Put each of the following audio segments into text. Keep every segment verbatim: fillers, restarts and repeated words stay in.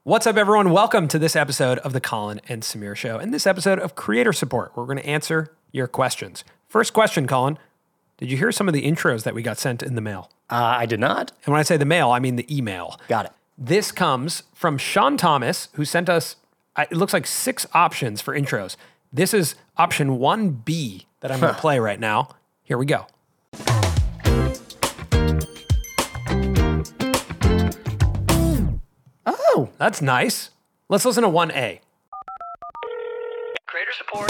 What's up, everyone? Welcome to this episode of the Colin and Samir Show, and this episode of Creator Support, where we're going to answer your questions. First question, Colin. Did you hear some of the intros that we got sent in the mail? Uh, I did not. And when I say the mail, I mean the email. Got it. This comes from Sean Thomas, who sent us, it looks like six options for intros. This is option one B that I'm going to play right now. Here we go. Oh, That's nice. Let's listen to one A. Creator support.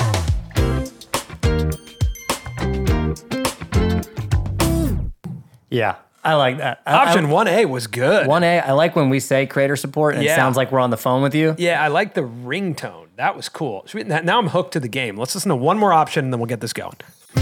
yeah. I like that. I- Option I, one A was good. one A, I like when we say creator support and Yeah. it sounds like we're on the phone with you. Yeah, I like the ringtone. That was cool. Should we- Now I'm hooked to the game. Let's listen to one more option and then we'll get this going.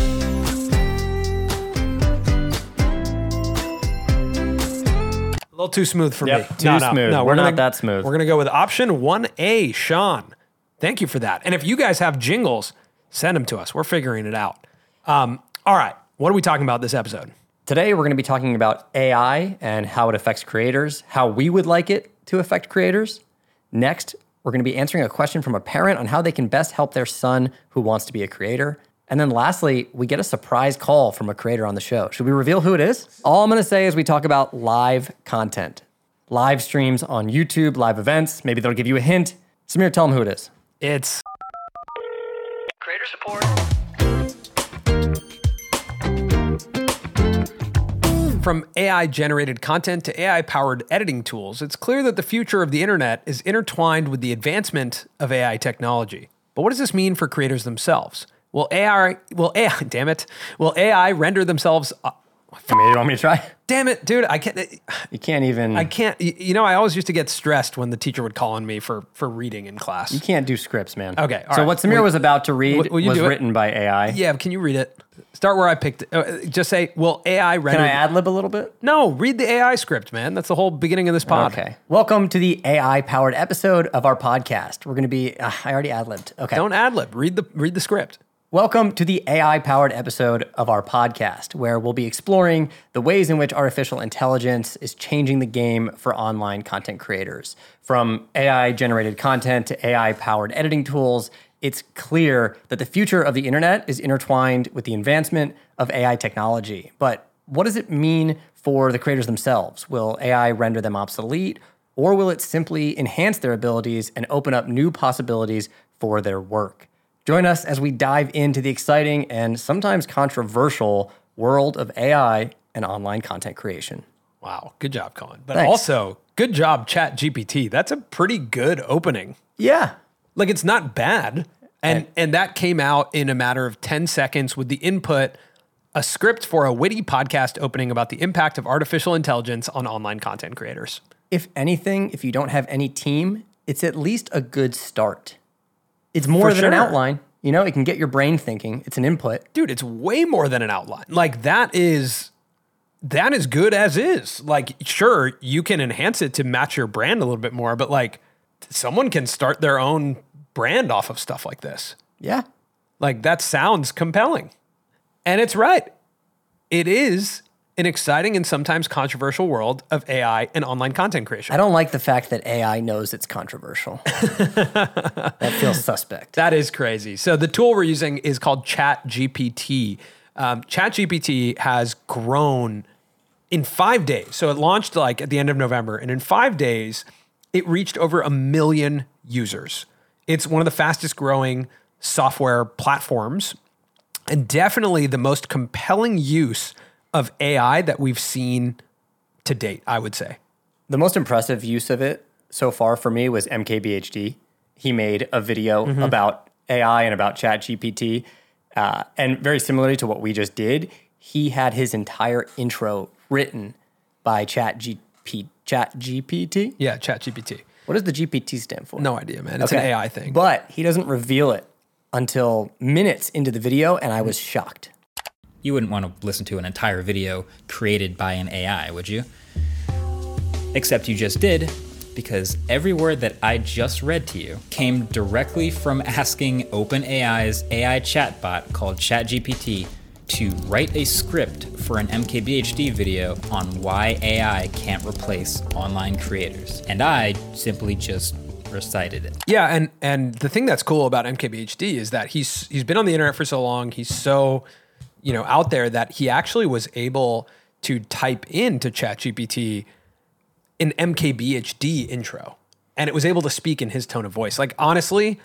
A little too smooth for Yep, me. too smooth. We're not that smooth. We're going to go with option one A, Sean. Thank you for that. And if you guys have jingles, send them to us. We're figuring it out. Um, all right. What are we talking about this episode? Today, we're going to be talking about A I and how it affects creators, how we would like it to affect creators. Next, we're going to be answering a question from a parent on how they can best help their son who wants to be a creator. And then lastly, we get a surprise call from a creator on the show. Should we reveal who it is? All I'm going to say is we talk about live content, live streams on YouTube, live events. Maybe they'll give you a hint. Samir, tell them who it is. It's Creator support. from A I-generated content to A I-powered editing tools. It's clear that the future of the internet is intertwined with the advancement of A I technology. But what does this mean for creators themselves? Will A I, will A I, damn it, will A I render themselves, uh, I mean, you want me to try? damn it, dude, I can't, You can't even, I can't, y- you know, I always used to get stressed when the teacher would call on me for, for reading in class. you can't do scripts, man. Okay, all so right. what Samir Will- was about to read will- will you was do it? written by A I. Yeah, can you read it? Start where I picked it. Uh, just say, will A I render? Can I ad-lib a little bit? No, read the A I script, man. That's the whole beginning of this pod. Okay. Welcome to the A I-powered episode of our podcast. We're going to be, uh, I already ad-libbed. Okay. Don't ad-lib. Read the, read the script. Welcome to the A I-powered episode of our podcast, where we'll be exploring the ways in which artificial intelligence is changing the game for online content creators. From A I-generated content to A I-powered editing tools, it's clear that the future of the internet is intertwined with the advancement of A I technology. But what does it mean for the creators themselves? Will A I render them obsolete, or will it simply enhance their abilities and open up new possibilities for their work? Join us as we dive into the exciting and sometimes controversial world of A I and online content creation. Wow, good job, Colin. But Thanks. also, good job, Chat G P T. That's a pretty good opening. Yeah. Like, it's not bad. And and that came out in a matter of ten seconds with the input, a script for a witty podcast opening about the impact of artificial intelligence on online content creators. If anything, if you don't have any team, it's at least a good start. It's more For than an sure. outline. You know, it can get your brain thinking. It's an input. Dude, it's way more than an outline. Like, that is that is good as is. Like, sure, you can enhance it to match your brand a little bit more, but like, someone can start their own brand off of stuff like this. Yeah. Like, that sounds compelling. And it's right. It is an exciting and sometimes controversial world of A I and online content creation. I don't like the fact that A I knows it's controversial. That feels suspect. That is crazy. So the tool we're using is called Chat G P T. Um, Chat G P T has grown in five days. So it launched like at the end of November, and in five days, it reached over a million users. It's one of the fastest growing software platforms, and definitely the most compelling use of A I that we've seen to date, I would say. The most impressive use of it so far for me was M K B H D. He made a video Mm-hmm. about A I and about ChatGPT. Uh, and very similarly to what we just did, he had his entire intro written by ChatGPT. ChatGPT? Yeah, Chat G P T. What does the G P T stand for? No idea, man. It's an A I thing. But he doesn't reveal it until minutes into the video, and I was shocked. You wouldn't want to listen to an entire video created by an A I, would you? Except you just did, because every word that I just read to you came directly from asking OpenAI's A I chatbot called ChatGPT to write a script for an M K B H D video on why A I can't replace online creators. And I simply just recited it. Yeah, and and the thing that's cool about M K B H D is that he's he's been on the internet for so long, he's so, you know, out there that he actually was able to type into ChatGPT an M K B H D intro, and it was able to speak in his tone of voice. Like, honestly,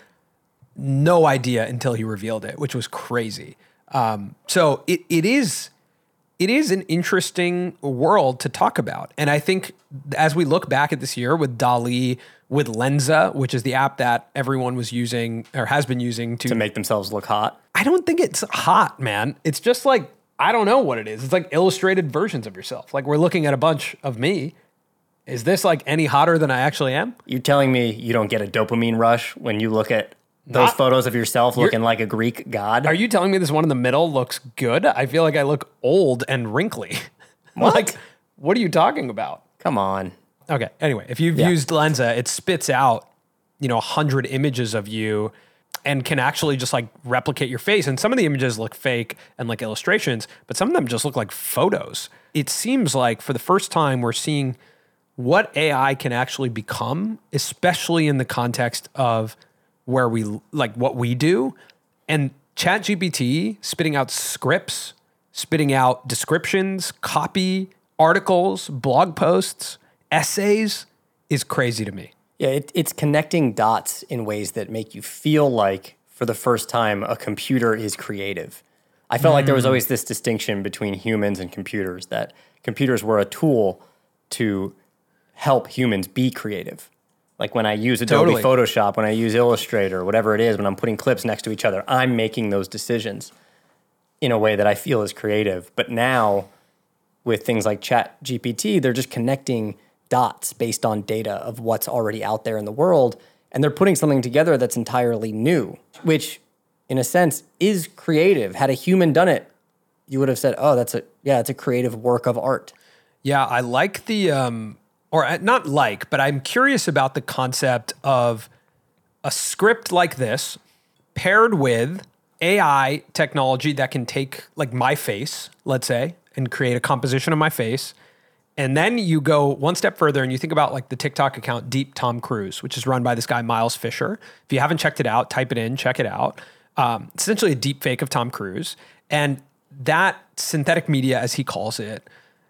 no idea until he revealed it, which was crazy. Um, so it it is it is an interesting world to talk about. And I think as we look back at this year with DALL-E, with Lensa, which is the app that everyone was using or has been using to, To make themselves look hot. I don't think it's hot, man. It's just like, I don't know what it is. It's like illustrated versions of yourself. Like, we're looking at a bunch of me. Is this like any hotter than I actually am? You're telling me you don't get a dopamine rush when you look at those Not- photos of yourself looking like a Greek god? Are you telling me this one in the middle looks good? I feel like I look old and wrinkly. What? Like, what are you talking about? Come on. Okay. Anyway, if you've Yeah. used Lensa, it spits out, you know, a hundred images of you and can actually just like replicate your face. And some of the images look fake and like illustrations, but some of them just look like photos. It seems like for the first time we're seeing what A I can actually become, especially in the context of where we like what we do. And ChatGPT spitting out scripts, spitting out descriptions, copy, articles, blog posts, essays is crazy to me. Yeah, it, it's connecting dots in ways that make you feel like, for the first time, a computer is creative. I felt like there was always this distinction between humans and computers, that computers were a tool to help humans be creative. Like when I use Adobe Totally. Photoshop, when I use Illustrator, whatever it is, when I'm putting clips next to each other, I'm making those decisions in a way that I feel is creative. But now, with things like ChatGPT, they're just connecting dots based on data of what's already out there in the world, and they're putting something together that's entirely new, which, in a sense, is creative. Had a human done it, you would have said, "Oh, that's a yeah, it's a creative work of art." Yeah, I like the, um, or uh, not like, but I'm curious about the concept of a script like this paired with A I technology that can take like my face, let's say, and create a composition of my face. And then you go one step further and you think about like the TikTok account Deep Tom Cruise, which is run by this guy, Miles Fisher. If you haven't checked it out, type it in, check it out. Um, it's essentially a deep fake of Tom Cruise. And that synthetic media, as he calls it,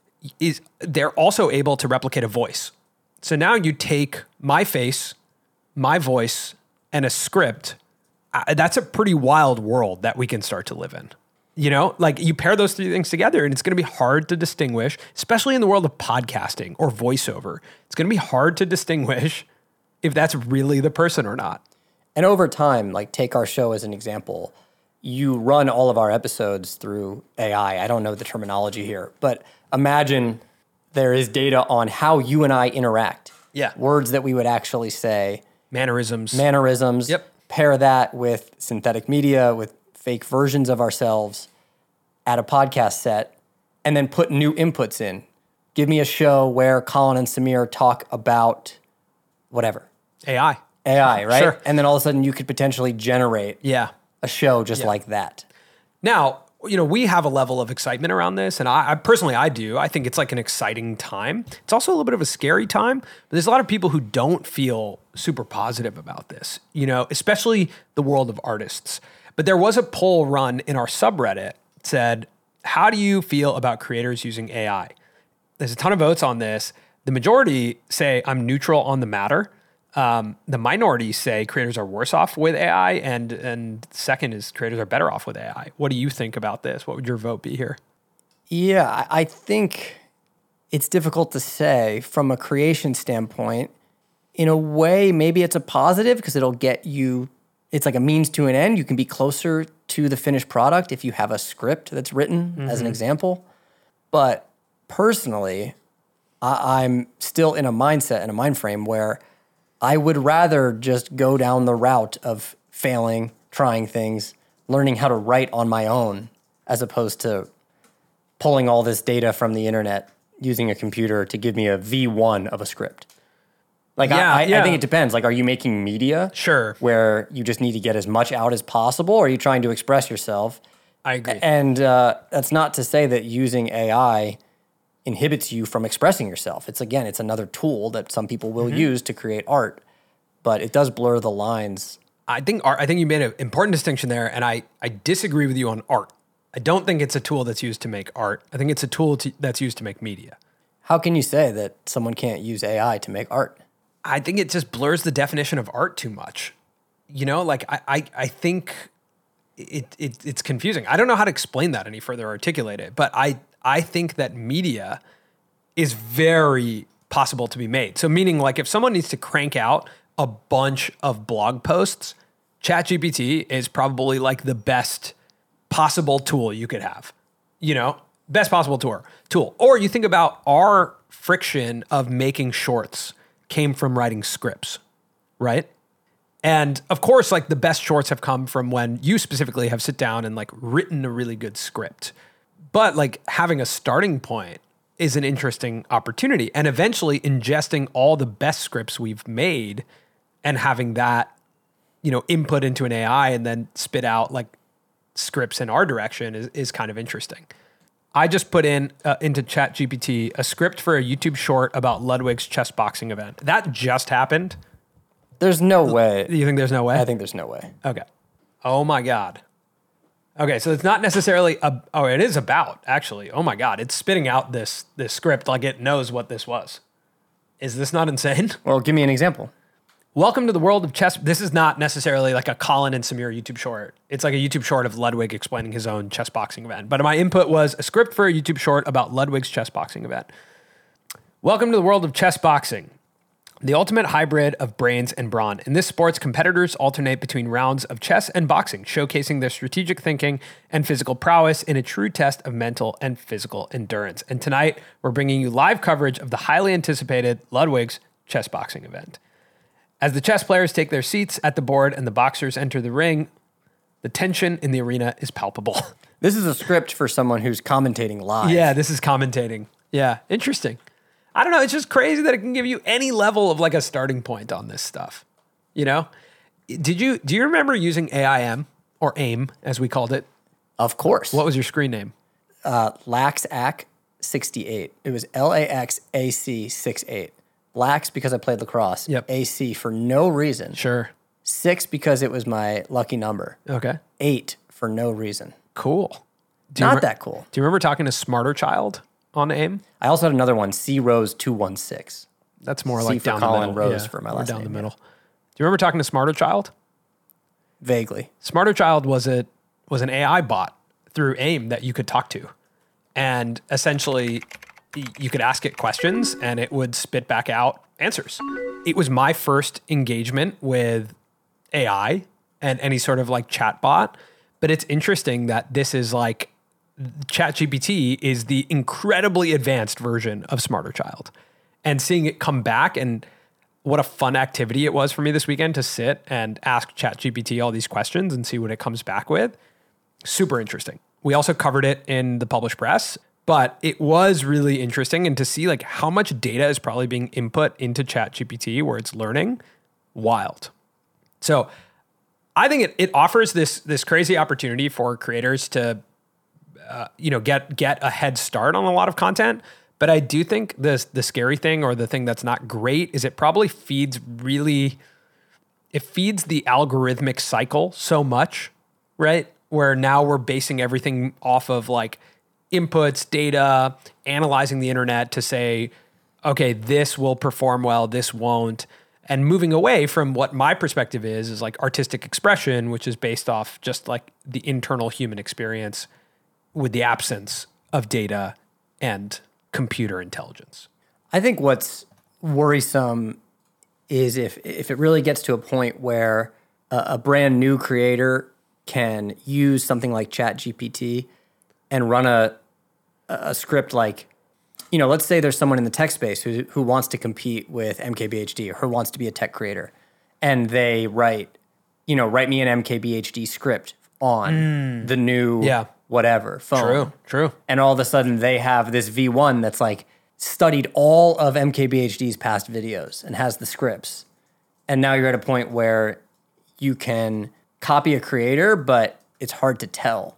is they're also able to replicate a voice. So now you take my face, my voice, and a script. Uh, that's a pretty wild world that we can start to live in. You know, like you pair those three things together and it's going to be hard to distinguish, especially in the world of podcasting or voiceover. It's going to be hard to distinguish if that's really the person or not. And over time, like take our show as an example, you run all of our episodes through A I. I don't know the terminology here, but imagine there is data on how you and I interact. Yeah. Words that we would actually say, Mannerisms. mannerisms. Yep. Pair that with synthetic media, with fake versions of ourselves at a podcast set, and then put new inputs in. Give me a show where Colin and Samir talk about whatever. A I. A I, right? Sure. And then all of a sudden you could potentially generate Yeah. a show just like that. Now, you know, we have a level of excitement around this, and I, I personally, I do. I think it's like an exciting time. It's also a little bit of a scary time, but there's a lot of people who don't feel super positive about this, you know, especially the world of artists. But there was a poll run in our subreddit that said, how do you feel about creators using A I? There's a ton of votes on this. The majority say I'm neutral on the matter. Um, the minority say creators are worse off with A I, and and second is creators are better off with A I. What do you think about this? What would your vote be here? Yeah, I I think it's difficult to say from a creation standpoint. In a way, maybe it's a positive because it'll get you, it's like a means to an end. You can be closer to the finished product if you have a script that's written, as an example. But personally, I, I'm still in a mindset and a mind frame where I would rather just go down the route of failing, trying things, learning how to write on my own, as opposed to pulling all this data from the internet, using a computer to give me a V one of a script. Like, Yeah, I, I, yeah. I think it depends. Like, are you making media? Sure. Where you just need to get as much out as possible? Or are you trying to express yourself I agree. And uh, that's not to say that using A I inhibits you from expressing yourself. It's, again, it's another tool that some people will mm-hmm. use to create art, but it does blur the lines. I think art, I think you made an important distinction there, and I, I disagree with you on art. I don't think it's a tool that's used to make art. I think it's a tool to, that's used to make media. How can you say that someone can't use A I to make art? I think it just blurs the definition of art too much. You know, like I, I, I think it, it it's confusing. I don't know how to explain that any further, articulate it, but I, I think that media is very possible to be made. So meaning like if someone needs to crank out a bunch of blog posts, ChatGPT is probably like the best possible tool you could have, you know, best possible tool tool. Or you think about our friction of making shorts came from writing scripts, right? And of course, like the best shorts have come from when you specifically have sit down and like written a really good script. But like having a starting point is an interesting opportunity, and eventually ingesting all the best scripts we've made and having that, you know, input into an A I and then spit out like scripts in our direction is, is kind of interesting. I just put in uh, into ChatGPT a script for a YouTube short about Ludwig's chess boxing event. That just happened. There's no way. You think there's no way? I think there's no way. Okay. Oh my God. Okay, so it's not necessarily a, oh, it is about, actually. Oh my God, it's spitting out this this script like it knows what this was. Is this not insane? Well, give me an example. Welcome to the world of chess. This is not necessarily like a Colin and Samir YouTube short. It's like a YouTube short of Ludwig explaining his own chess boxing event. But my input was a script for a YouTube short about Ludwig's chess boxing event. Welcome to the world of chess boxing, the ultimate hybrid of brains and brawn. In this sports, competitors alternate between rounds of chess and boxing, showcasing their strategic thinking and physical prowess in a true test of mental and physical endurance. And tonight, we're bringing you live coverage of the highly anticipated Ludwig's chess boxing event. As the chess players take their seats at the board and the boxers enter the ring, the tension in the arena is palpable. This is a script for someone who's commentating live. Yeah, this is commentating. Yeah, interesting. I don't know. It's just crazy that it can give you any level of like a starting point on this stuff. You know, did you do you remember using A I M or AIM as we called it? Of course. What was your screen name? Uh, Laxac sixty-eight. It was L A X A C sixty-eight. Lax because I played lacrosse. Yep. A C for no reason. Sure. Six because it was my lucky number. Okay. Eight for no reason. Cool. Do Not re- that cool. Do you remember talking to Smarter Child on AIM? I also had another one, C Rose two one six. That's more C like for down Colin, the middle. Rose yeah, for my or last down name, the middle. yeah. Do you remember talking to Smarter Child? Vaguely. Smarter Child was a was an A I bot through AIM that you could talk to, and essentially you could ask it questions and it would spit back out answers. It was my first engagement with A I and any sort of like chat bot, but it's interesting that this is like ChatGPT is the incredibly advanced version of Smarter Child, and seeing it come back, and what a fun activity it was for me this weekend to sit and ask ChatGPT all these questions and see what it comes back with. Super interesting. We also covered it in the published press, but it was really interesting, and to see like how much data is probably being input into ChatGPT where it's learning, wild. So I think it, it offers this, this crazy opportunity for creators to, uh, you know, get, get a head start on a lot of content. But I do think the, the scary thing, or the thing that's not great, is it probably feeds really, it feeds the algorithmic cycle so much, right? Where now we're basing everything off of like inputs, data, analyzing the internet to say, okay, this will perform well, this won't. And moving away from what my perspective is, is like artistic expression, which is based off just like the internal human experience with the absence of data and computer intelligence. I think what's worrisome is if if it really gets to a point where a, a brand new creator can use something like ChatGPT and run a a script like, you know, let's say there's someone in the tech space who who wants to compete with M K B H D or who wants to be a tech creator, and they write, you know, write me an M K B H D script on mm. the new yeah. whatever phone. True, true. And all of a sudden they have this V one that's like studied all of M K B H D's past videos and has the scripts. And now you're at a point where you can copy a creator, but it's hard to tell.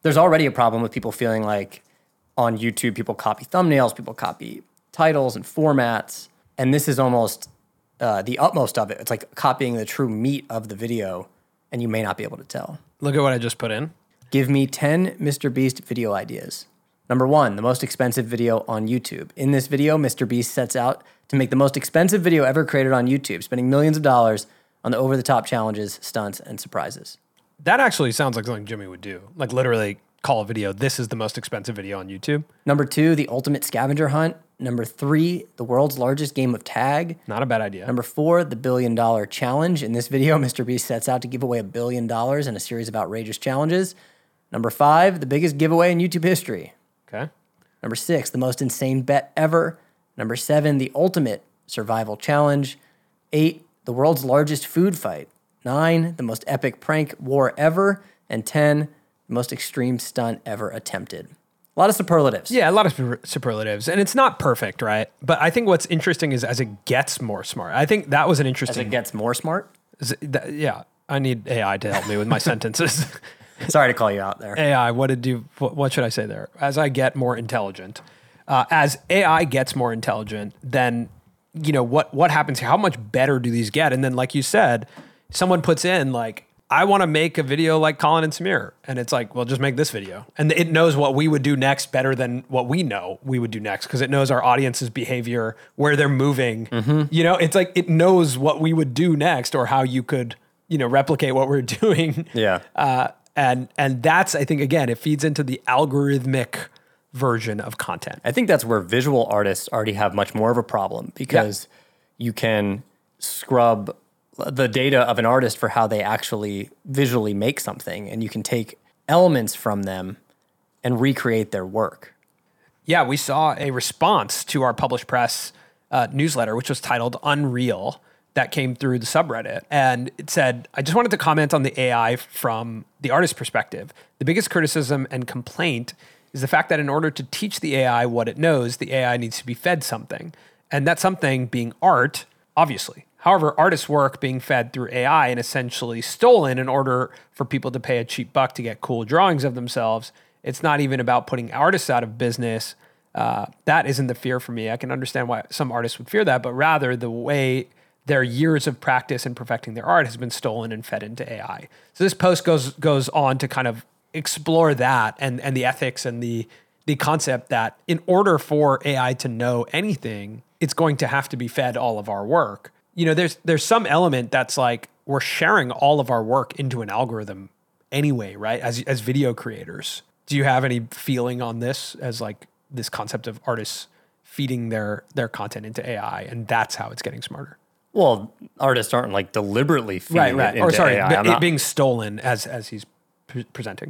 There's already a problem with people feeling like on YouTube, people copy thumbnails, people copy titles and formats. And this is almost uh, the utmost of it. It's like copying the true meat of the video, and you may not be able to tell. Look at what I just put in. Give me ten Mister Beast video ideas. Number one, the most expensive video on YouTube. In this video, Mister Beast sets out to make the most expensive video ever created on YouTube, spending millions of dollars on the over-the-top challenges, stunts, and surprises. That actually sounds like something Jimmy would do. Like literally call a video, this is the most expensive video on YouTube. Number two, the ultimate scavenger hunt. Number three, the world's largest game of tag. Not a bad idea. Number four, the billion dollar challenge. In this video, Mister Beast sets out to give away a billion dollars in a series of outrageous challenges. Number five, the biggest giveaway in YouTube history. Okay. Number six, the most insane bet ever. Number seven, the ultimate survival challenge. Eight, the world's largest food fight. Nine, the most epic prank war ever. And ten, the most extreme stunt ever attempted. A lot of superlatives. Yeah, a lot of super- superlatives. And it's not perfect, right? But I think what's interesting is as it gets more smart. I think that was an As interesting... it gets more smart. is it- that- yeah, I need A I to help me with my sentences. Sorry to call you out there. A I, what did you, what, what should I say there? As I get more intelligent, uh, as A I gets more intelligent, then, you know, what, what happens? How much better do these get? And then, like you said, someone puts in like, I want to make a video like Colin and Samir. And it's like, well, just make this video. And it knows what we would do next better than what we know we would do next. Cause it knows our audience's behavior, where they're moving, Mm-hmm. you know, it's like, it knows what we would do next or how you could, you know, replicate what we're doing. Yeah. Uh, and and that's, I think, again, it feeds into the algorithmic version of content. I think that's where visual artists already have much more of a problem because you can scrub the data of an artist for how they actually visually make something, and you can take elements from them and recreate their work. Yeah, we saw a response to our Published Press uh, newsletter, which was titled Unreal, that came through the subreddit. And it said, I just wanted to comment on the A I from the artist's perspective. The biggest criticism and complaint is the fact that in order to teach the A I what it knows, the A I needs to be fed something. And that something being art, obviously. However, artists' work being fed through A I and essentially stolen in order for people to pay a cheap buck to get cool drawings of themselves. It's not even about putting artists out of business. Uh, that isn't the fear for me. I can understand why some artists would fear that, but rather the way their years of practice in perfecting their art has been stolen and fed into A I. So this post goes goes on to kind of explore that and, and the ethics and the the concept that in order for A I to know anything, it's going to have to be fed all of our work. You know, there's there's some element that's like we're sharing all of our work into an algorithm anyway, right? As as video creators. Do you have any feeling on this as like this concept of artists feeding their their content into A I and that's how it's getting smarter? Well, artists aren't like deliberately feeding Right, right. it into Or sorry, A I. th- I'm it not- being stolen as as he's pre- presenting.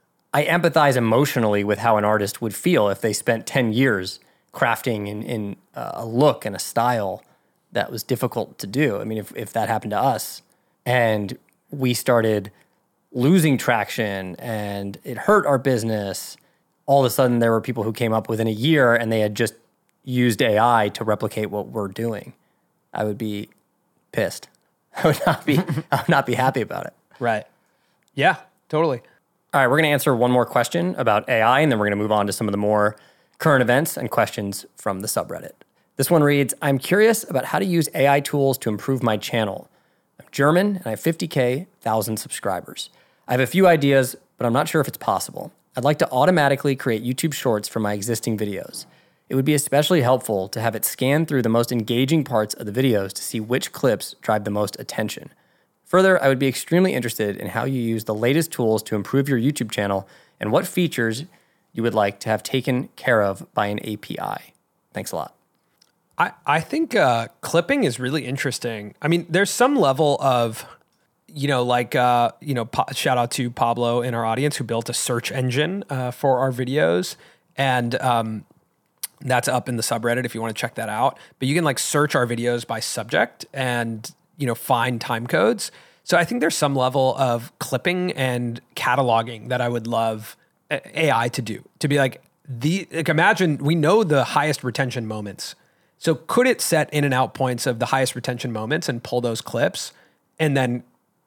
I empathize emotionally with how an artist would feel if they spent ten years crafting in, in a look and a style that was difficult to do. I mean, if, if that happened to us and we started losing traction and it hurt our business, all of a sudden there were people who came up within a year and they had just used A I to replicate what we're doing, I would be pissed. I would not be, I would not be happy about it. Right. Yeah, totally. All right, we're going to answer one more question about A I, and then we're going to move on to some of the more current events and questions from the subreddit. This one reads, I'm curious about how to use A I tools to improve my channel. I'm German, and I have fifty K, one thousand subscribers. I have a few ideas, but I'm not sure if it's possible. I'd like to automatically create YouTube Shorts for my existing videos. It would be especially helpful to have it scan through the most engaging parts of the videos to see which clips drive the most attention. Further, I would be extremely interested in how you use the latest tools to improve your YouTube channel and what features you would like to have taken care of by an A P I. Thanks a lot. I, I think uh, clipping is really interesting. I mean, there's some level of, you know, like, uh, you know, pa- shout out to Pablo in our audience who built a search engine uh, for our videos. And um, that's up in the subreddit if you want to check that out. But you can like search our videos by subject and, you know, find time codes. So I think there's some level of clipping and cataloging that I would love A I to do. To be like, the like imagine we know the highest retention moments. So could it set in and out points of the highest retention moments and pull those clips and then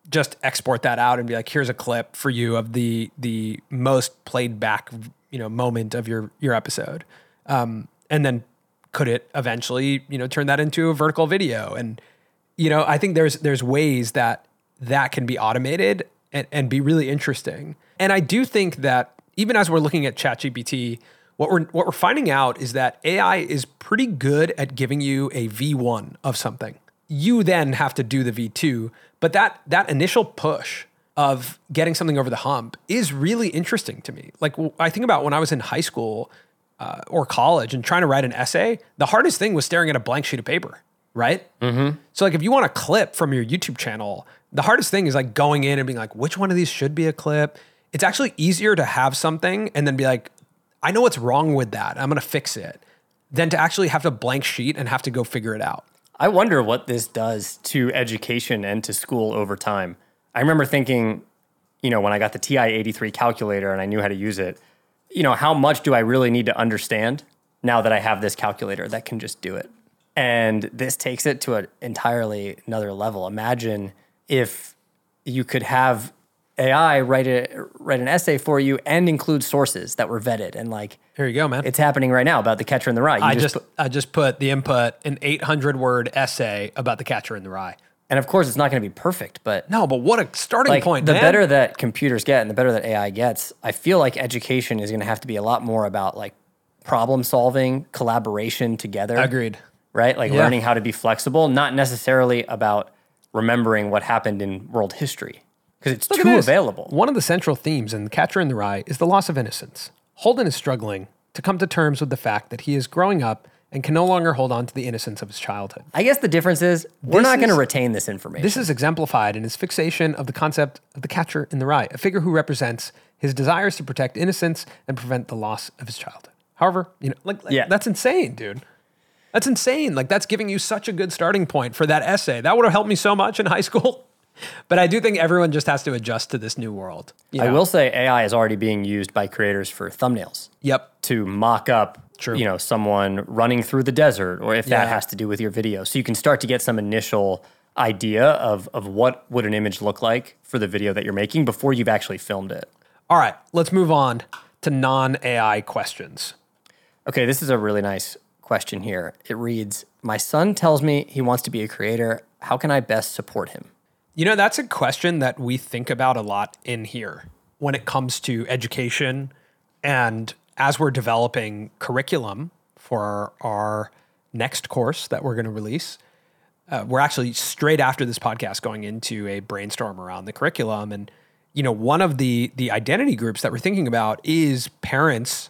just export that out and be like, here's a clip for you of the the most played back, you know, moment of your your episode. Um, and then could it eventually, you know, turn that into a vertical video? And, you know, I think there's there's ways that that can be automated and, and be really interesting. And I do think that even as we're looking at ChatGPT, what we're what we're finding out is that A I is pretty good at giving you a V one of something. You then have to do the V two, but that that initial push of getting something over the hump is really interesting to me. Like I think about when I was in high school uh, or college and trying to write an essay, the hardest thing was staring at a blank sheet of paper, right? Mm-hmm. So like if you want a clip from your YouTube channel, the hardest thing is like going in and being like, which one of these should be a clip? It's actually easier to have something and then be like, I know what's wrong with that. I'm going to fix it, than to actually have to blank sheet and have to go figure it out. I wonder what this does to education and to school over time. I remember thinking, you know, when I got the T I eighty-three calculator and I knew how to use it, you know, how much do I really need to understand now that I have this calculator that can just do it? And this takes it to an entirely another level. Imagine if you could have A I write a write an essay for you and include sources that were vetted, and like here you go, man. It's happening right now about The Catcher in the Rye. You I just put, I just put the input an eight hundred word essay about The Catcher in the Rye. And of course, it's not going to be perfect, but no, but what a starting like, point. The man. better that computers get, and the better that A I gets, I feel like education is going to have to be a lot more about like problem solving, collaboration together. Agreed. Right, like Yeah. learning how to be flexible, not necessarily about remembering what happened in world history. Because it's Look at too this. available. One of the central themes in The Catcher in the Rye is the loss of innocence. Holden is struggling to come to terms with the fact that he is growing up and can no longer hold on to the innocence of his childhood. I guess the difference is we're This not going to is- retain this information. This is exemplified in his fixation of the concept of the catcher in the rye, a figure who represents his desires to protect innocence and prevent the loss of his childhood. However, you know, like, like Yeah. that's insane, dude. That's insane. Like that's giving you such a good starting point for that essay. That would have helped me so much in high school. But I do think everyone just has to adjust to this new world. you I know? will say A I is already being used by creators for thumbnails Yep. to mock up, True. you know, someone running through the desert, or if that Yeah. has to do with your video. So you can start to get some initial idea of of what would an image look like for the video that you're making before you've actually filmed it. All right, let's move on to non-A I questions. Okay, this is a really nice question here. It reads, "My son tells me he wants to be a creator. How can I best support him?" You know, that's a question that we think about a lot in here when it comes to education. And as we're developing curriculum for our next course that we're going to release, uh, we're actually straight after this podcast going into a brainstorm around the curriculum. And, you know, one of the the identity groups that we're thinking about is parents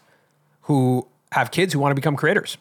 who have kids who want to become creators.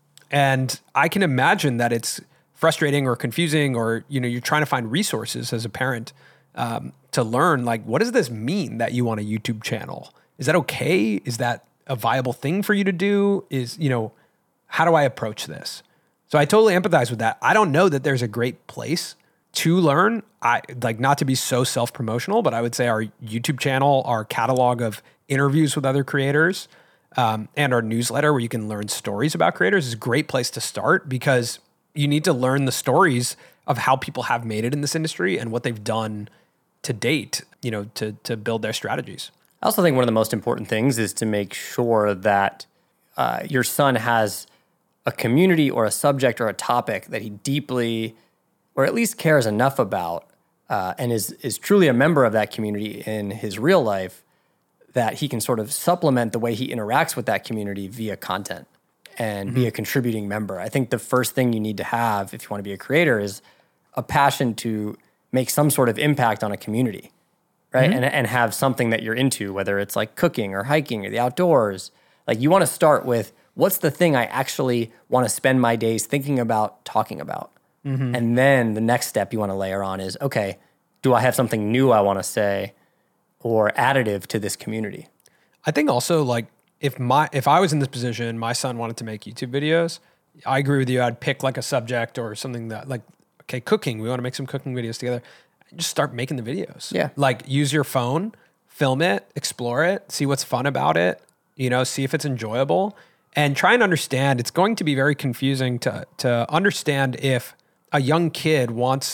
And I can imagine that it's frustrating or confusing, or, you know, you're trying to find resources as a parent um, to learn, like, what does this mean that you want a YouTube channel? Is that okay? Is that a viable thing for you to do? Is, you know, how do I approach this? So I totally empathize with that. I don't know that there's a great place to learn. I like not to be so self-promotional, but I would say our YouTube channel, our catalog of interviews with other creators, um, and our newsletter where you can learn stories about creators is a great place to start, because you need to learn the stories of how people have made it in this industry and what they've done to date, you know, to to build their strategies. I also think one of the most important things is to make sure that uh, your son has a community or a subject or a topic that he deeply, or at least cares enough about, uh, and is is truly a member of that community in his real life, that he can sort of supplement the way he interacts with that community via content and be a contributing member. I think the first thing you need to have if you want to be a creator is a passion to make some sort of impact on a community, right? And and have something that you're into, whether it's like cooking or hiking or the outdoors. Like you want to start with, what's the thing I actually want to spend my days thinking about, talking about? And then the next step you want to layer on is, okay, do I have something new I want to say or additive to this community? I think also, like, if my if I was in this position, my son wanted to make YouTube videos, I agree with you. I'd pick like a subject or something that, like, okay, cooking. We want to make some cooking videos together. Just start making the videos. Yeah. Like, use your phone, film it, explore it, see what's fun about it, you know, see if it's enjoyable, and try and understand. It's going to be very confusing to to understand if a young kid wants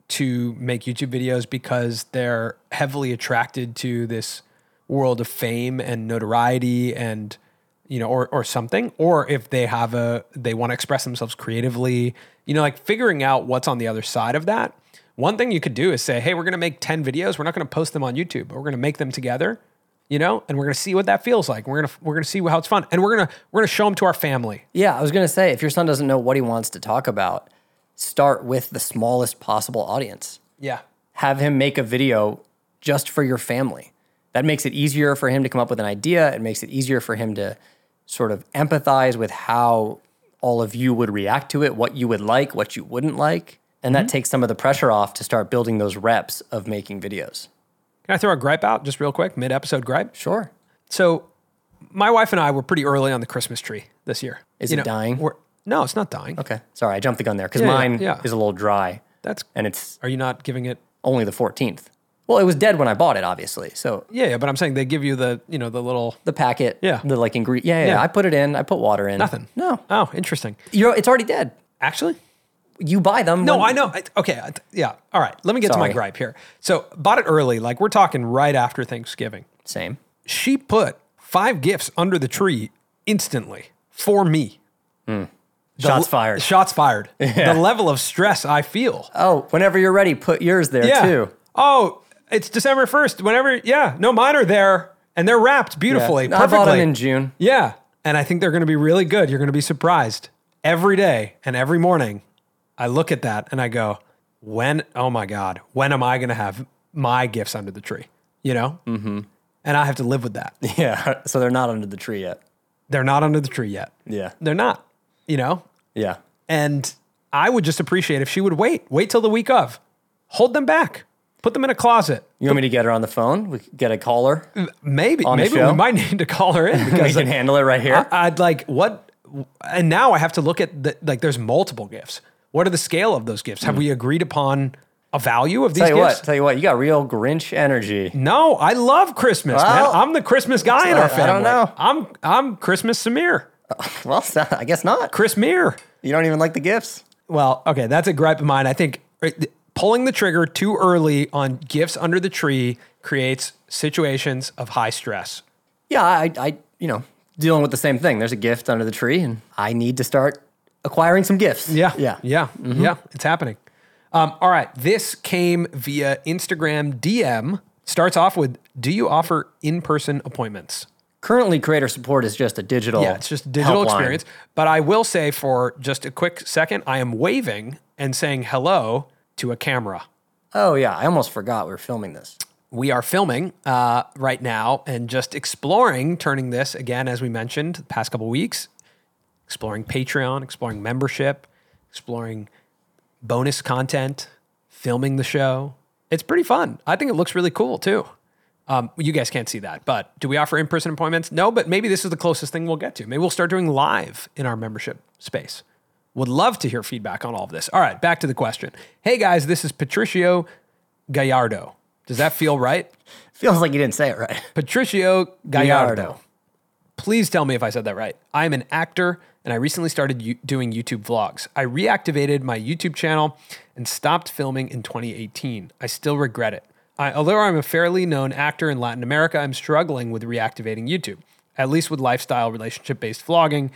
to make YouTube videos because they're heavily attracted to this world of fame and notoriety and, you know, or, or something, or if they have a, they want to express themselves creatively, you know, like figuring out what's on the other side of that. One thing you could do is say, hey, we're going to make ten videos. We're not going to post them on YouTube, but we're going to make them together, you know, and we're going to see what that feels like. We're going to, we're going to see how it's fun. And we're going to, we're going to show them to our family. Yeah. I was going to say, if your son doesn't know what he wants to talk about, start with the smallest possible audience. Yeah. Have him make a video just for your family. That makes it easier for him to come up with an idea. It makes it easier for him to sort of empathize with how all of you would react to it, what you would like, what you wouldn't like. And that mm-hmm. takes some of the pressure off to start building those reps of making videos. Can I throw a gripe out just real quick, mid-episode gripe? Sure. So my wife and I were pretty early on the Christmas tree this year. Is you it know, dying? We're, no, it's not dying. Okay. Sorry, I jumped the gun there because Yeah, yeah, mine yeah. is a little dry. That's. And it's Are you not giving it? only the fourteenth. Well, it was dead when I bought it, obviously. So Yeah, yeah, but I'm saying they give you the, you know, the little the packet, Yeah. the like ingredient. Yeah, yeah, Yeah. yeah. I put it in. I put water in. nothing. No. Oh, interesting. You're, it's already dead. Actually. You buy them. No, when- I know. I- Okay, I- yeah. All right. Let me get to Sorry. my gripe here. So bought it early. Like we're talking right after Thanksgiving. Same. She put five gifts under the tree instantly for me. The Shots l- fired. Shots fired. The level of stress I feel. Oh, whenever you're ready, put yours there Yeah. too. Oh, it's December first. Whenever, yeah. No, mine are there and they're wrapped beautifully, Yeah. I perfectly. bought them in June. Yeah. And I think they're going to be really good. You're going to be surprised. Every day and every morning, I look at that and I go, when, oh my God, when am I going to have my gifts under the tree? You know? Mm-hmm. And I have to live with that. Yeah. So they're not under the tree yet. They're not under the tree yet. Yeah. They're not, you know? Yeah. And I would just appreciate if she would wait, wait till the week of, hold them back, put them in a closet. You want me to get her on the phone? We could get a caller. Maybe, On the maybe show? we might need to call her in We because can handle it right here. I, I'd like what, and now I have to look at the, like there's multiple gifts. What are the scale of those gifts? Have we agreed upon a value of these tell you gifts? what. Tell you what. You got real Grinch energy. No, I love Christmas, man. Well, I'm the Christmas guy in I- our I family. don't know. I'm I'm Christmas Samir, Well, I guess not. Chris Mir. You don't even like the gifts. Well, okay, that's a gripe of mine. I think uh, pulling the trigger too early on gifts under the tree creates situations of high stress. Yeah, I, I, you know, dealing with the same thing. There's a gift under the tree, and I need to start acquiring some gifts. Yeah, Yeah. yeah, yeah. It's happening. Um, all right, this came via Instagram D M. Starts off with, do you offer in-person appointments? Currently, creator support is just a digital. Yeah, it's just a digital helpline. experience. But I will say for just a quick second, I am waving and saying hello to a camera. Oh yeah, I almost forgot we were filming this. We are filming uh, right now and just exploring turning this, again, as we mentioned, the past couple weeks, exploring Patreon, exploring membership, exploring bonus content, filming the show. It's pretty fun. I think it looks really cool too. Um, you guys can't see that, but do we offer in-person appointments? No, but maybe this is the closest thing we'll get to. Maybe we'll start doing live in our membership space. Would love to hear feedback on all of this. All right, back to the question. Hey guys, this is Patricio Gallardo. Does that feel right? Feels like you didn't say it right. Patricio Gallardo. Gallardo. Please tell me if I said that right. I'm an actor and I recently started u- doing YouTube vlogs. I reactivated my YouTube channel and stopped filming in twenty eighteen. I still regret it. I, although I'm a fairly known actor in Latin America, I'm struggling with reactivating YouTube, at least with lifestyle relationship-based vlogging,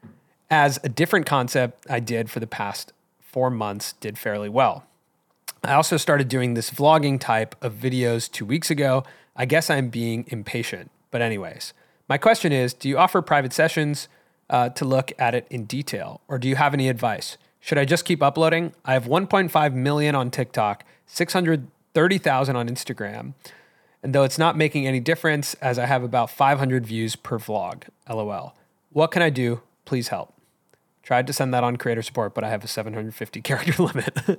as a different concept I did for the past four months did fairly well. I also started doing this vlogging type of videos two weeks ago. I guess I'm being impatient. But anyways, my question is, do you offer private sessions uh, to look at it in detail? Or do you have any advice? Should I just keep uploading? I have one point five million on TikTok, six hundred thirty thousand on Instagram. And though it's not making any difference as I have about five hundred views per vlog, LOL. What can I do? Please help. Tried to send that on creator support, but I have a seven hundred fifty character limit.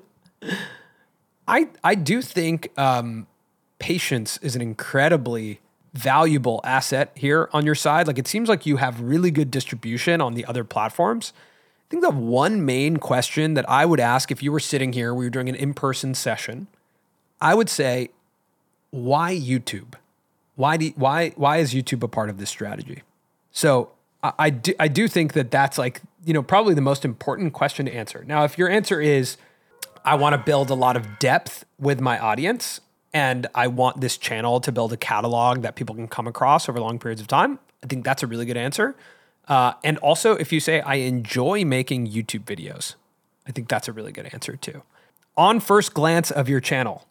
I I do think um, patience is an incredibly valuable asset here on your side. Like it seems like you have really good distribution on the other platforms. I think the one main question that I would ask if you were sitting here, we were doing an in-person session, I would say, why YouTube? Why do why why is YouTube a part of this strategy? So I, I do I do think that that's like, you know, probably the most important question to answer. Now, if your answer is I want to build a lot of depth with my audience, and I want this channel to build a catalog that people can come across over long periods of time. I think that's a really good answer. Uh, and also, if you say, I enjoy making YouTube videos, I think that's a really good answer too. On first glance of your channel,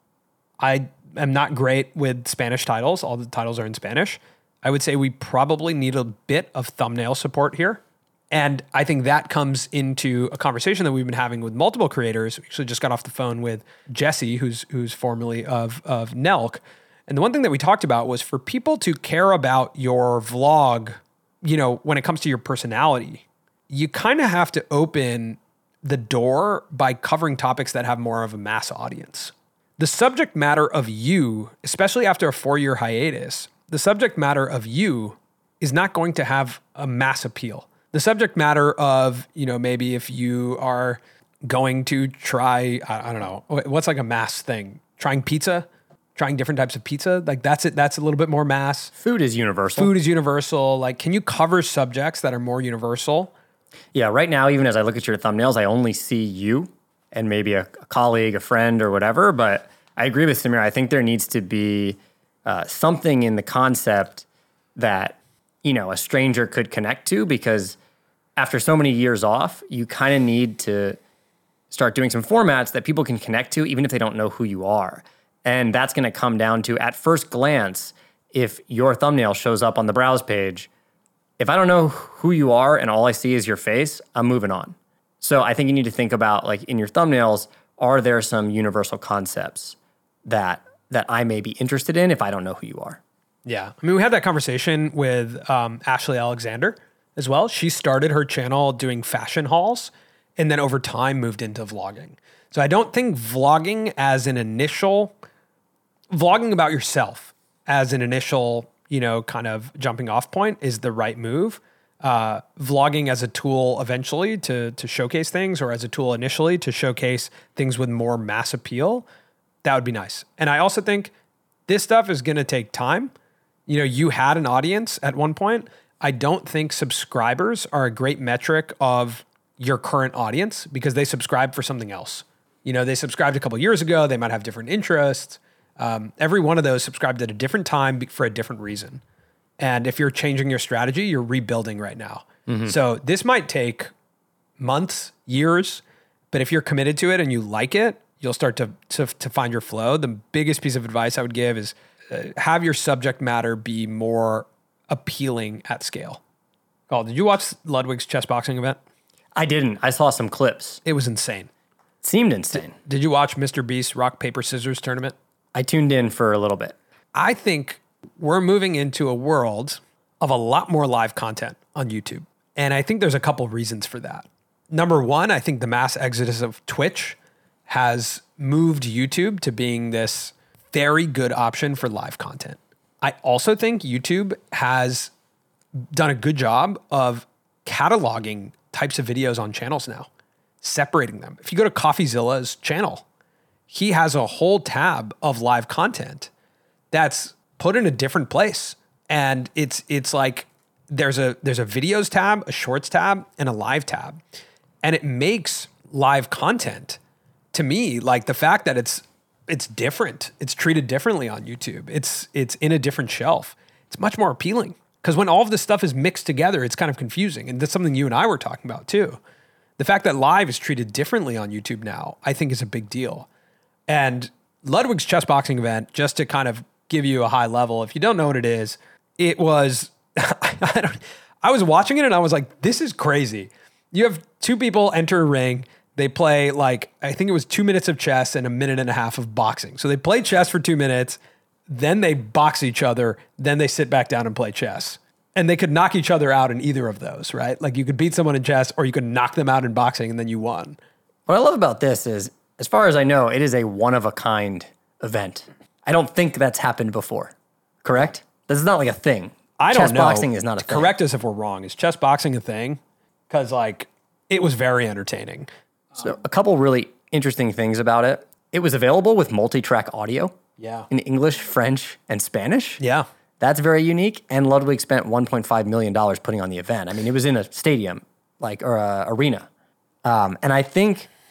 I am not great with Spanish titles. All the titles are in Spanish. I would say we probably need a bit of thumbnail support here. And I think that comes into a conversation that we've been having with multiple creators. We actually just got off the phone with Jesse, who's who's formerly of, of Nelk. And the one thing that we talked about was for people to care about your vlog, you know, when it comes to your personality, you kind of have to open the door by covering topics that have more of a mass audience. The subject matter of you, especially after a four-year hiatus, the subject matter of you is not going to have a mass appeal. The subject matter of, you know, maybe if you are going to try, I, I don't know, what's like a mass thing? Trying pizza, trying different types of pizza. Like that's it. That's a little bit more mass. Food is universal. Food is universal. Like, can you cover subjects that are more universal? Yeah, right now, even as I look at your thumbnails, I only see you and maybe a, a colleague, a friend, or whatever. But I agree with Samir. I think there needs to be uh, something in the concept that, you know, a stranger could connect to, because after so many years off, you kind of need to start doing some formats that people can connect to, even if they don't know who you are. And that's going to come down to, at first glance, if your thumbnail shows up on the browse page, if I don't know who you are and all I see is your face, I'm moving on. So I think you need to think about, like, in your thumbnails, are there some universal concepts that that I may be interested in if I don't know who you are? Yeah. I mean, we had that conversation with um, Ashley Alexander as well. She started her channel doing fashion hauls and then over time moved into vlogging. So I don't think vlogging as an initial, vlogging about yourself as an initial, you know, kind of jumping off point is the right move. Uh, vlogging as a tool eventually to to showcase things, or as a tool initially to showcase things with more mass appeal, that would be nice. And I also think this stuff is going to take time. You know, you had an audience at one point. I don't think subscribers are a great metric of your current audience because they subscribe for something else. You know, they subscribed a couple years ago. They might have different interests. Um, every one of those subscribed at a different time for a different reason. And if you're changing your strategy, you're rebuilding right now. Mm-hmm. So this might take months, years, but if you're committed to it and you like it, you'll start to, to, to find your flow. The biggest piece of advice I would give is uh, have your subject matter be more appealing at scale. Oh, did you watch Ludwig's chess boxing event? I didn't. I saw some clips. It was insane. It seemed insane. Did, did you watch Mister Beast's rock, paper, scissors tournament? I tuned in for a little bit. I think we're moving into a world of a lot more live content on YouTube. And I think there's a couple reasons for that. Number one, I think the mass exodus of Twitch has moved YouTube to being this very good option for live content. I also think YouTube has done a good job of cataloging types of videos on channels now, separating them. If you go to CoffeeZilla's channel, he has a whole tab of live content that's put in a different place. And it's it's like there's a there's a videos tab, a shorts tab, and a live tab. And it makes live content, to me, like the fact that it's it's different. It's treated differently on YouTube. It's it's in a different shelf. It's much more appealing. Because when all of this stuff is mixed together, it's kind of confusing. And that's something you and I were talking about too. The fact that live is treated differently on YouTube now, I think is a big deal. And Ludwig's chess boxing event, just to kind of give you a high level, if you don't know what it is, it was, I, don't, I was watching it and I was like, this is crazy. You have two people enter a ring. They play like, I think it was two minutes of chess and a minute and a half of boxing. So they play chess for two minutes, then they box each other, then they sit back down and play chess. And they could knock each other out in either of those, right? Like you could beat someone in chess or you could knock them out in boxing and then you won. What I love about this is, as far as I know, it is a one-of-a-kind event. I don't think that's happened before, correct? This is not like a thing. I don't chess know. boxing is not a thing. Correct us if we're wrong. Is chess boxing a thing? Because like, it was very entertaining. So a couple really interesting things about it. It was available with multi-track audio. Yeah. In English, French, and Spanish. Yeah. That's very unique. And Ludwig spent one point five million dollars putting on the event. I mean, it was in a stadium, like, or a arena. Um, and I think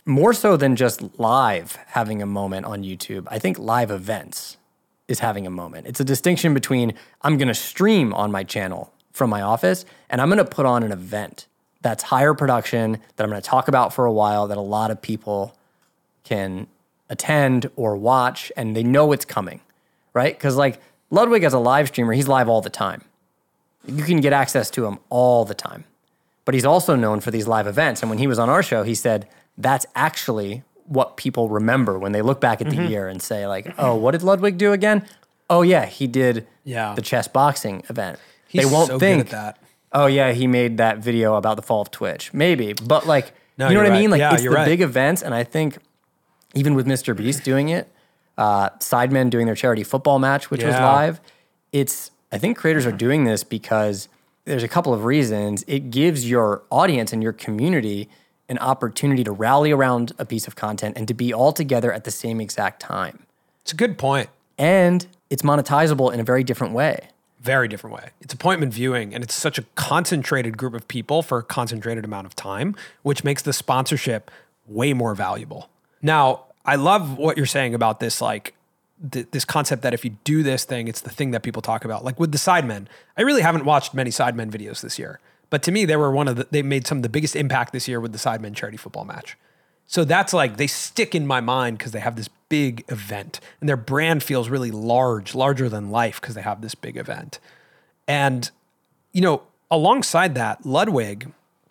more so than just live having a moment on YouTube, I think live events is having a moment. It's a distinction between I'm going to stream on my channel from my office and I'm going to put on an event that's higher production that I'm going to talk about for a while that a lot of people can attend or watch and they know it's coming, right? Because like Ludwig as a live streamer, he's live all the time. You can get access to him all the time. But he's also known for these live events. And when he was on our show, he said that's actually what people remember when they look back at the mm-hmm. year and say like, oh, what did Ludwig do again? Oh yeah, he did yeah. the chess boxing event. He's they won't so think, good at that. oh yeah, he made that video about the fall of Twitch. Maybe, but like, no, you know what right. I mean? Like yeah, it's the right. big events. And I think even with Mister Beast doing it, uh, Sidemen doing their charity football match, which yeah. was live, it's, I think creators are doing this because there's a couple of reasons. It gives your audience and your community an opportunity to rally around a piece of content and to be all together at the same exact time. It's a good point. And it's monetizable in a very different way. Very different way. It's appointment viewing, and it's such a concentrated group of people for a concentrated amount of time, which makes the sponsorship way more valuable. Now, I love what you're saying about this, like, th- this concept that if you do this thing, it's the thing that people talk about. Like with the Sidemen, I really haven't watched many Sidemen videos this year. But to me, they were one of the, they made some of the biggest impact this year with the Sidemen charity football match. So that's like, they stick in my mind because they have this big event and their brand feels really large, larger than life because they have this big event. And, you know, alongside that, Ludwig,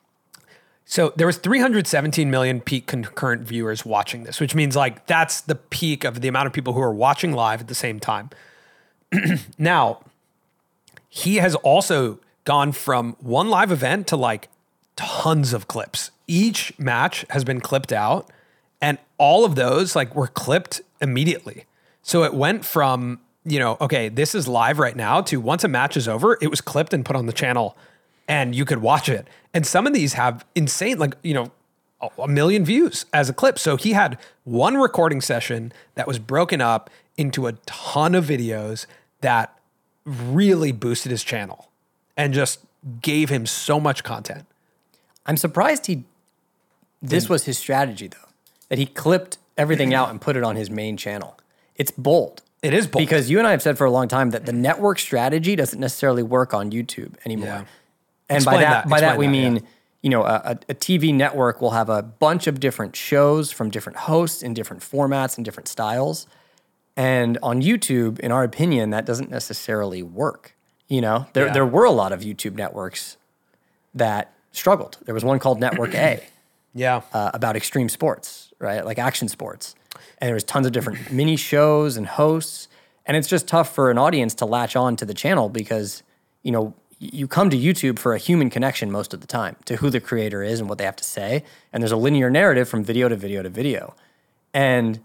so there was three hundred seventeen million peak concurrent viewers watching this, which means like that's the peak of the amount of people who are watching live at the same time. Now, he has also gone from one live event to like tons of clips. Each match has been clipped out and all of those like were clipped immediately. So it went from, you know, okay, this is live right now to once a match is over, it was clipped and put on the channel and you could watch it. And some of these have insane, like, you know, a million views as a clip. So he had one recording session that was broken up into a ton of videos that really boosted his channel and just gave him so much content. I'm surprised he, this was his strategy though, that he clipped everything out and put it on his main channel. It's bold. It is bold. Because you and I have said for a long time that the network strategy doesn't necessarily work on YouTube anymore. Yeah. And Explain by that, that. by Explain that we that, mean, yeah. you know, a, a T V network will have a bunch of different shows from different hosts in different formats and different styles. And on YouTube, in our opinion, that doesn't necessarily work. You know, there Yeah. there were a lot of YouTube networks that struggled. There was one called Network A Yeah. uh, about extreme sports, right? Like action sports. And there was tons of different mini shows and hosts. And it's just tough for an audience to latch on to the channel because, you know, you come to YouTube for a human connection most of the time to who the creator is and what they have to say. And there's a linear narrative from video to video to video. And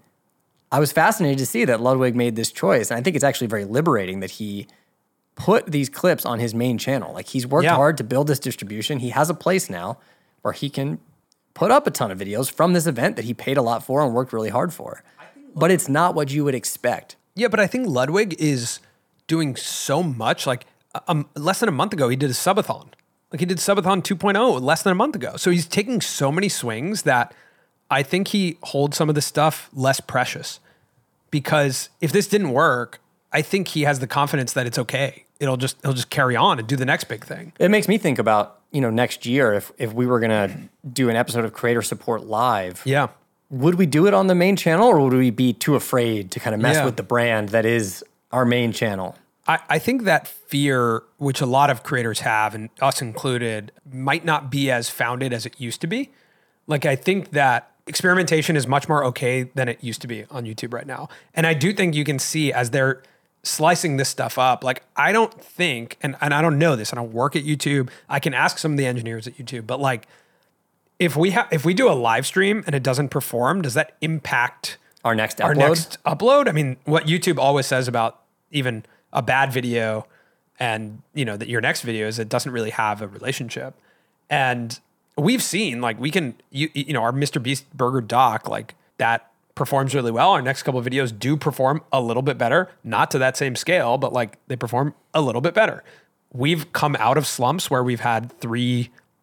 I was fascinated to see that Ludwig made this choice. And I think it's actually very liberating that he put these clips on his main channel. Like he's worked Yeah. hard to build this distribution. He has a place now where he can put up a ton of videos from this event that he paid a lot for and worked really hard for. But it's not what you would expect. Yeah, but I think Ludwig is doing so much. Like um, less than a month ago, he did a subathon. Like he did subathon two point oh less than a month ago. So he's taking so many swings that I think he holds some of the stuff less precious. Because if this didn't work, I think he has the confidence that it's okay. It'll just he'll just carry on and do the next big thing. It makes me think about, you know, next year if if we were gonna do an episode of Creator Support Live. Yeah. Would we do it on the main channel or would we be too afraid to kind of mess Yeah. with the brand that is our main channel? I, I think that fear, which a lot of creators have, and us included, might not be as founded as it used to be. Like, I think that experimentation is much more okay than it used to be on YouTube right now. And I do think you can see as they're slicing this stuff up, like, I don't think, and, and I don't know this, I don't work at YouTube. I can ask some of the engineers at YouTube, but like, if we have, if we do a live stream and it doesn't perform, does that impact Our next our upload? next upload? I mean, what YouTube always says about even a bad video and, you know, that your next video is it doesn't really have a relationship. And we've seen, like, we can, you, you know, our Mister Beast Burger doc, like, that performs really well. Our next couple of videos do perform a little bit better, not to that same scale, but like they perform a little bit better. We've come out of slumps where we've had three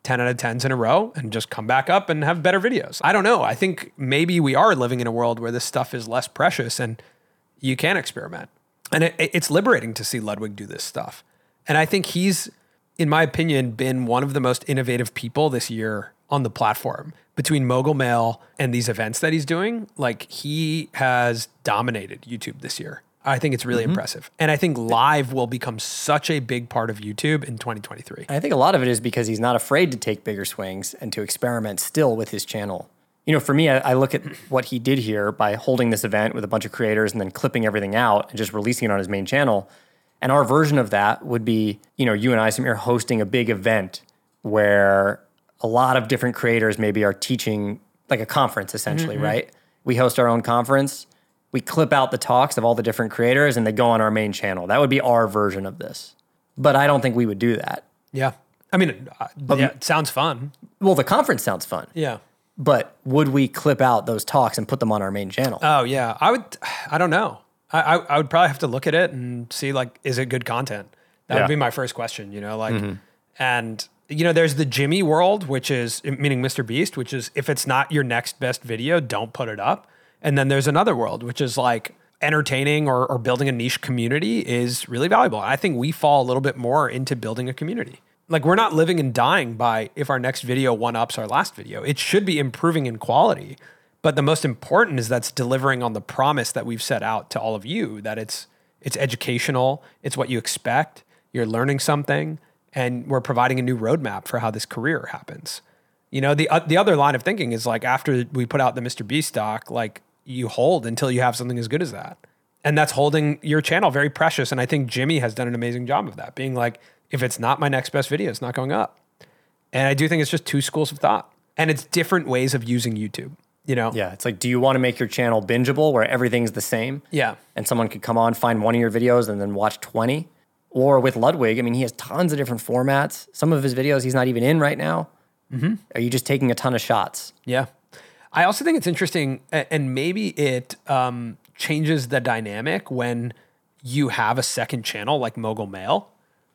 ten out of tens in a row and just come back up and have better videos. I don't know. I think maybe we are living in a world where this stuff is less precious and you can experiment. And it, it's liberating to see Ludwig do this stuff. And I think he's, in my opinion, been one of the most innovative people this year on the platform. Between Mogul Mail and these events that he's doing, like he has dominated YouTube this year. I think it's really mm-hmm. impressive. And I think live will become such a big part of YouTube in twenty twenty-three. I think a lot of it is because he's not afraid to take bigger swings and to experiment still with his channel. You know, for me, I, I look at what he did here by holding this event with a bunch of creators and then clipping everything out and just releasing it on his main channel. And our version of that would be, you know, you and I, Samir, hosting a big event where a lot of different creators maybe are teaching, like a conference essentially, mm-hmm. right? We host our own conference. We clip out the talks of all the different creators and they go on our main channel. That would be our version of this. But I don't think we would do that. Yeah. I mean, uh, But- yeah, it sounds fun. Well, the conference sounds fun. Yeah. But would we clip out those talks and put them on our main channel? Oh, yeah. I would, I don't know. I, I, I would probably have to look at it and see, like, is it good content? That Yeah. would be my first question, you know, like, and, you know, there's the Jimmy world, which is, meaning Mister Beast, which is if it's not your next best video, don't put it up. And then there's another world, which is like entertaining or, or building a niche community is really valuable. I think we fall a little bit more into building a community. Like we're not living and dying by if our next video one-ups our last video. It should be improving in quality. But the most important is that's delivering on the promise that we've set out to all of you, that it's it's educational, it's what you expect, you're learning something, and we're providing a new roadmap for how this career happens. You know, the uh, the other line of thinking is like after we put out the Mister Beast doc, like you hold until you have something as good as that. And that's holding your channel very precious. And I think Jimmy has done an amazing job of that, being like, if it's not my next best video, it's not going up. And I do think it's just two schools of thought. And it's different ways of using YouTube, you know? Yeah, it's like, do you want to make your channel bingeable where everything's the same? Yeah. And someone could come on, find one of your videos and then watch twenty? Or with Ludwig, I mean, he has tons of different formats. Some of his videos he's not even in right now. Mm-hmm. Are you just taking a ton of shots? Yeah. I also think it's interesting, a- and maybe it um, changes the dynamic when you have a second channel like Mogul Mail,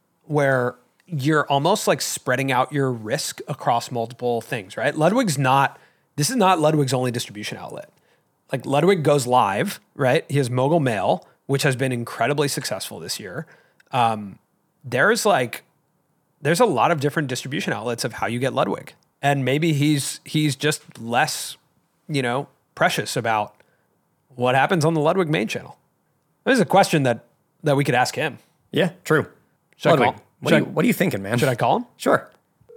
where you're almost like spreading out your risk across multiple things, right? Ludwig's not, this is not Ludwig's only distribution outlet. Like Ludwig goes live, right? He has Mogul Mail, which has been incredibly successful this year. Um, there's like, there's a lot of different distribution outlets of how you get Ludwig. And maybe he's he's just less, you know, precious about what happens on the Ludwig main channel. This is a question that that we could ask him. Yeah, true. Should Ludwig, I call? what, Should are you, I- what are you thinking, man? Should I call him? Sure.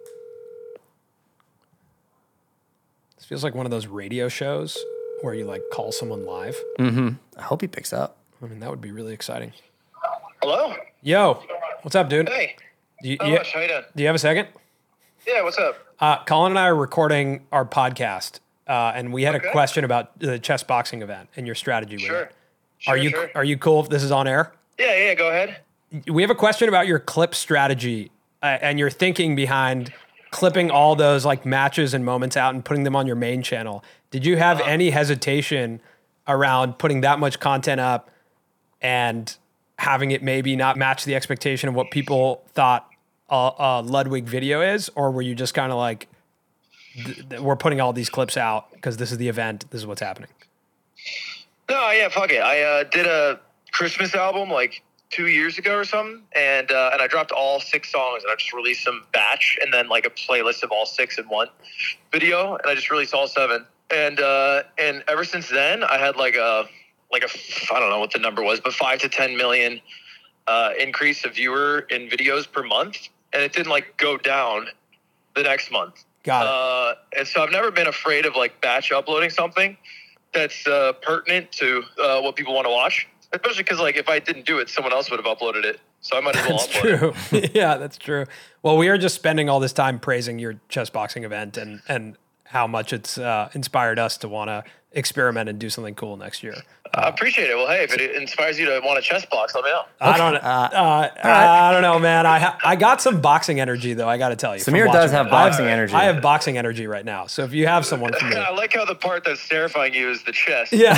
This feels like one of those radio shows where you like call someone live. I hope he picks up. I mean, that would be really exciting. Hello? Yo, what's up, dude? Hey. Do you, How you- much? How you doing? do you have a second? Yeah, what's up? Uh, Colin and I are recording our podcast, uh, and we had a Okay. question about the chess boxing event and your strategy with Sure. it. Sure, Are you sure. are you cool if this is on air? Yeah, yeah, go ahead. We have a question about your clip strategy uh, and your thinking behind clipping all those like matches and moments out and putting them on your main channel. Did you have any hesitation around putting that much content up and having it maybe not match the expectation of what people thought a, a Ludwig video is? Or were you just kind of like, th- th- we're putting all these clips out because this is the event, this is what's happening? No, yeah, fuck it. I uh, did a Christmas album like two years ago or something, and uh, and I dropped all six songs, and I just released them batch, and then like a playlist of all six in one video, and I just released all seven. And uh, and ever since then, I had like a like a I don't know what the number was, but five to ten million uh, increase of viewer in videos per month, and it didn't like go down the next month. Got it. Uh, and so I've never been afraid of like batch uploading something that's uh, pertinent to uh, what people want to watch. Especially because like if I didn't do it, someone else would have uploaded it. So I might as well That's upload true. it. Yeah, that's true. Well, we are just spending all this time praising your chess boxing event and and how much it's uh, inspired us to want to experiment and do something cool next year. I appreciate it. Well, hey, if it inspires you to want a chess box, let me know. I don't. Uh, uh, I don't know, man. I ha- I got some boxing energy though. I got to tell you, from Samir watching does have it. boxing I have, energy. I have boxing energy right now. So if you have someone for me, I like how the part that's terrifying you is the chess. yeah,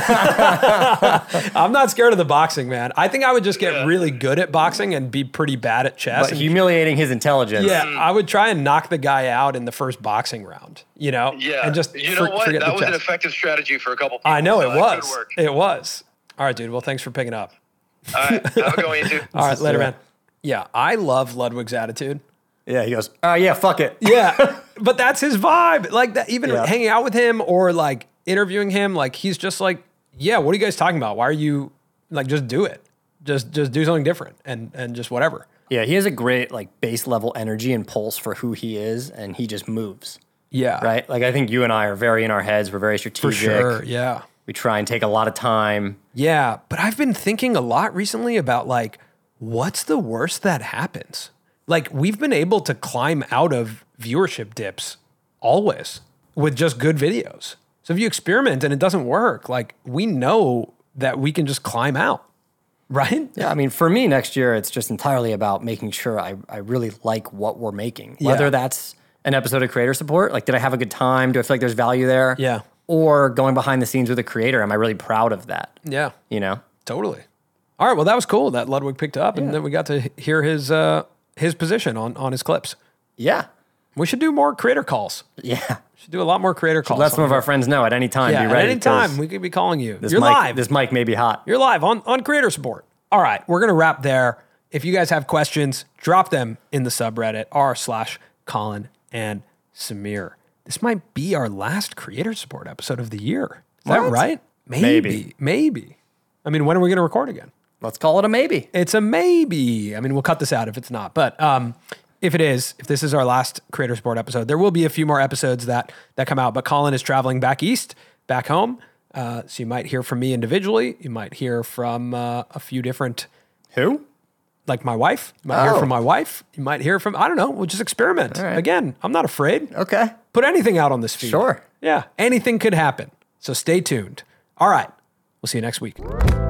I'm not scared of the boxing, man. I think I would just get Yeah. really good at boxing and be pretty bad at chess. But and- humiliating his intelligence. yeah, I would try and knock the guy out in the first boxing round. You know, Yeah. and just you for- know what? forget That the was chess. an effective strategy for a couple people. I know so it that was. could work. It was. All right, dude. Well, thanks for picking up. All right. Have a good one, you too. All right, later, do it. man. Yeah, I love Ludwig's attitude. Yeah, he goes, oh, yeah, fuck it. Yeah, but that's his vibe. Like that, even Yeah. hanging out with him or like interviewing him, like he's just like, yeah, what are you guys talking about? Why are you like, just do it, just just do something different and and just whatever. Yeah, he has a great like base level energy and pulse for who he is, and he just moves, Yeah, right? Like I think you and I are very in our heads. We're very strategic. for sure. Yeah, We try and take a lot of time. yeah. But I've been thinking a lot recently about like, what's the worst that happens? Like we've been able to climb out of viewership dips always with just good videos. So if you experiment and it doesn't work, like we know that we can just climb out, right? Yeah, I mean, for me next year, it's just entirely about making sure I, I really like what we're making. Whether Yeah. that's an episode of creator support, like did I have a good time? Do I feel like there's value there? Yeah. Or going behind the scenes with a creator, am I really proud of that? Yeah, You know? totally. All right, well, that was cool that Ludwig picked up, and then we got to hear his uh, his position on on his clips. Yeah. We should do more creator calls. Yeah. Should do a lot more creator calls. Let some on of here. our friends know at any time. yeah, be ready. at any 'cause time we could be calling you. This You're mic, live. This mic may be hot. You're live on on creator support. All right, we're gonna wrap there. If you guys have questions, drop them in the subreddit r slash Colin and Samir. This might be our last creator support episode of the year. Is that What? right? Maybe. Maybe. Maybe. I mean, when are we going to record again? Let's call it a maybe. It's a maybe. I mean, we'll cut this out if it's not. But um, if it is, if this is our last creator support episode, there will be a few more episodes that that come out. But Colin is traveling back east, back home. Uh, so you might hear from me individually. You might hear from uh, a few different, Who? like my wife. You might hear Oh. from my wife. You might hear from, I don't know. We'll just experiment. right. Again, I'm not afraid. Okay. Put anything out on this feed. Sure. Yeah. Anything could happen. So stay tuned. All right. We'll see you next week.